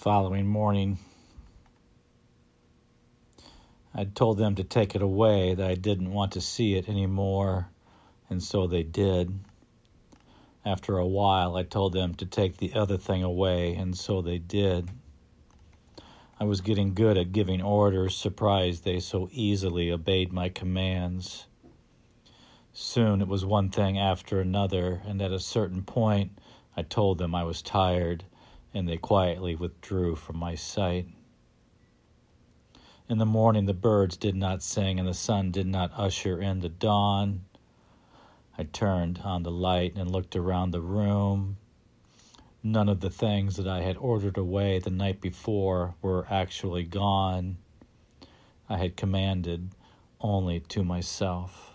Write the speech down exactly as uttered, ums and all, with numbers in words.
following morning, I'd told them to take it away, that I didn't want to see it anymore, and so they did. After a while, I told them to take the other thing away, and so they did. I was getting good at giving orders, surprised they so easily obeyed my commands. Soon it was one thing after another, and at a certain point, I told them I was tired, and they quietly withdrew from my sight. In the morning, the birds did not sing, and the sun did not usher in the dawn. I turned on the light and looked around the room. None of the things that I had ordered away the night before were actually gone. I had commanded only to myself.